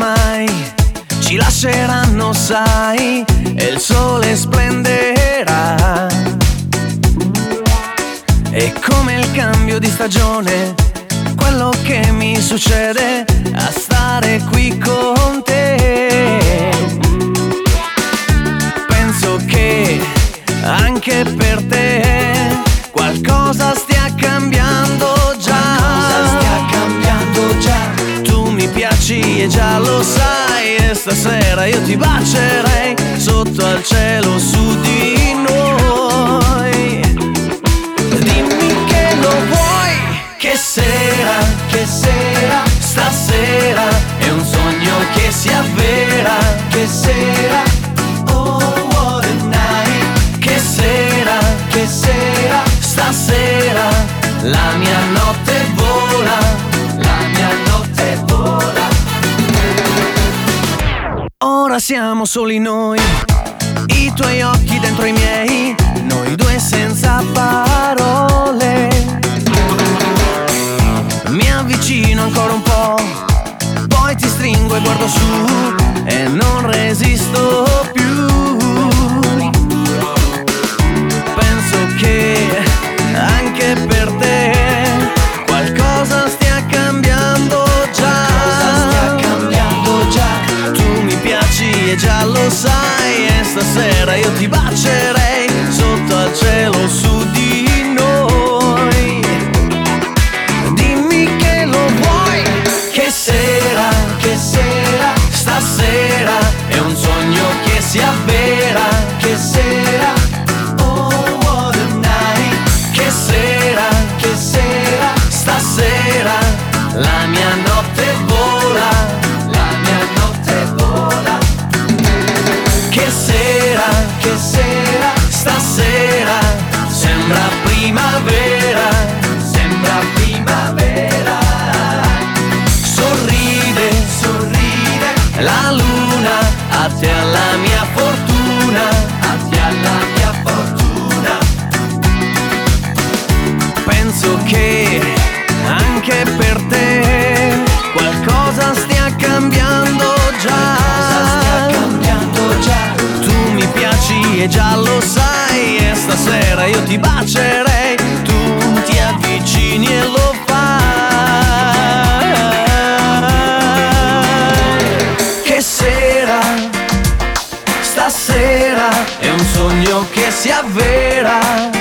mai ci lasceranno, sai, e il sole splenderà. E come il cambio di stagione, quello che mi succede a stare qui con te. Penso che anche per te qualcosa stia cambiando già. Tu mi piaci e già lo sai, e stasera io ti bacerei sotto al cielo su di noi. Dimmi che lo vuoi, che sera, stasera è un sogno che si avvera. Che sera, oh what a night. Che sera, stasera la mia notte vola, la mia notte vola. Ora siamo soli noi, i tuoi occhi dentro i miei, noi due senza parole. Mi avvicino ancora un po', poi ti stringo e guardo su e non resisto più. Penso che anche per te qualcosa stia cambiando già. Tu mi piaci e già lo sai, e stasera io ti bacerei sotto al cielo su di noi. Dimmi che lo vuoi, che sera, stasera è un sogno che si avvera. Che sera, oh what a night. Che sera, stasera la mia notte vola, la mia notte vola. Che sera, stasera sembra primavera, sembra primavera. Sorride la luna, a te alla mia fortuna, a te alla mia fortuna. Penso che anche per te qualcosa stia cambiando già. Tu mi piaci e già lo sai, e stasera io ti bacerei, tu ti avvicini e lo fai. Che sera, stasera è un sogno che si avvera.